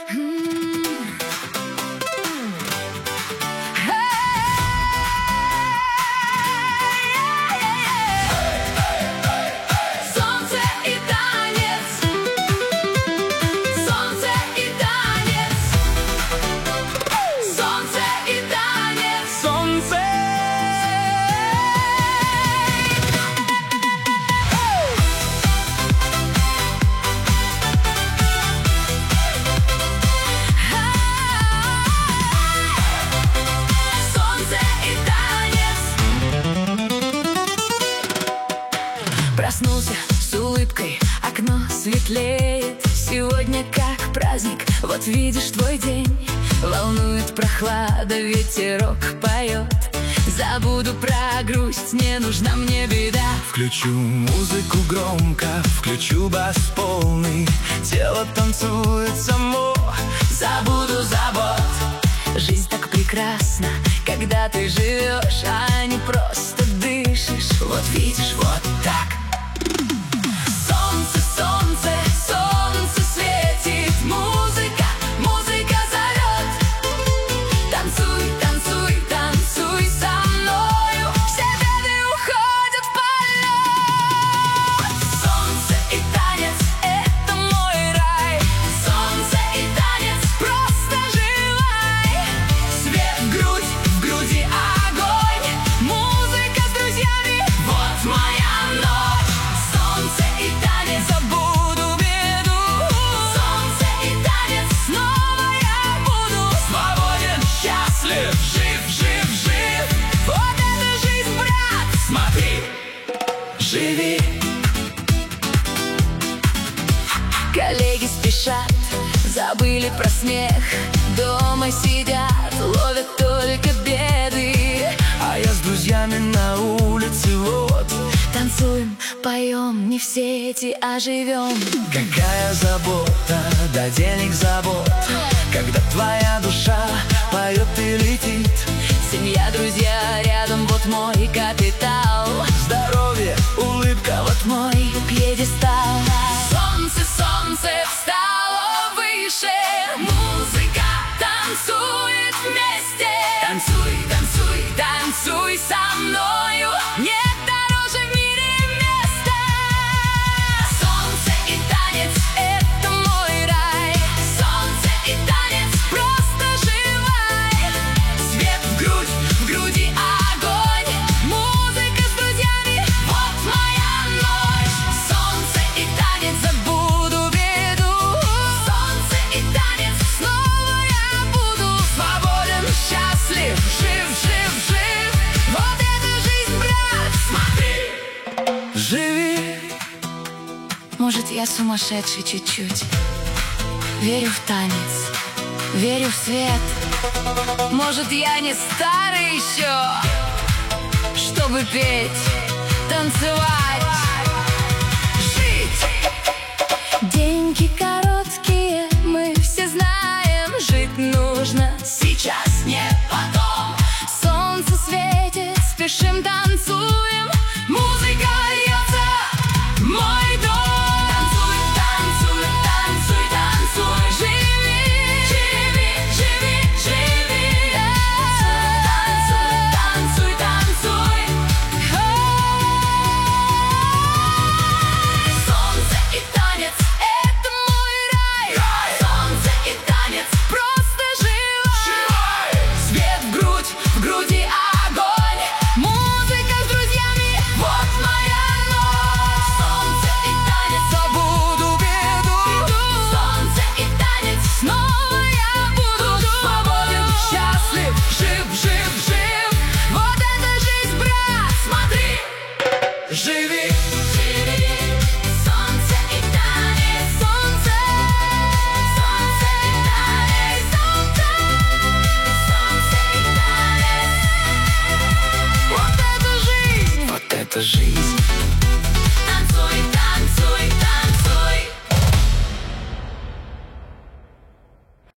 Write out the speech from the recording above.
Солнце и танец, солнце и танец, солнце и танец, солнце. Солнце и танец. Проснулся с улыбкой, окно светлеет. Сегодня как праздник, вот видишь твой день. Волнует прохлада, ветерок поет. Забуду про грусть, не нужна мне беда. Включу музыку громко, включу бас полный. Тело танцует само, Забуду забот. Жизнь так прекрасна, когда ты живешь, а не просто дышишь. Вот видишь, вот так. Солнце, солнце, солнце светит. Музыка, музыка зовет. Танцуй, танцуй, танцуй со мною. Все беды уходят в полет. Солнце и танец — это мой рай. Солнце и танец, просто желай. Свет в груди огонь. Музыка с друзьями, вот моя ночь. Солнце и танец, забуду беду. Солнце и танец, снова я буду свободен, счастлив, жив, жив, жив. Вот это жизнь, брат, смотри, живи. Коллеги спешат, забыли про смех. Дома сидят, ловят только беды. а я с друзьями на улице вот. Танцуем, поем, не в сети, а живем. Какая забота, до денег забот, когда твоя душа поет и летит. Семья, друзья рядом, вот мой капитал. Здоровье, улыбка, вот Мой пьедестал. Солнце, солнце встало выше. Музыка танцует вместе. Танцуй, танцуй, танцуй со мною. Нет дороже в мире места. Солнце и танец — это мой рай. Солнце и танец, просто желай. Свет в груди огонь. Музыка с друзьями, вот моя ночь. Солнце и танец, забуду беду. Солнце и танец, снова я буду свободен, счастлив, жив, жив, жив. Вот эта жизнь, брат, смотри, живи. может, я сумасшедший чуть-чуть. Верю в танец, верю в свет. Может, я не старый еще, чтобы петь, танцевать, жить. Деньги короткие, мы все знаем. Жить нужно сейчас, не потом. Солнце светит, спешим, танцуем. Музыка льется, мой дом. Танцуй, танцуй, танцуй, танцуй. Живи, живи, живи, живи. Танцуй, танцуй, танцуй. Солнце и танец — это мой рай. Солнце и танец, просто желай. Свет в груди огонь. Музыка с друзьями, вот моя ночь. Солнце и танец, забуду беду. Солнце и танец, снова я буду свободен, счастлив, жив, жив, жив. Вот эта жизнь, брат, смотри, живи. Солнце и танец, солнце, солнце и танец, солнце, солнце и танец. Вот эта жизнь. Вот это жизнь.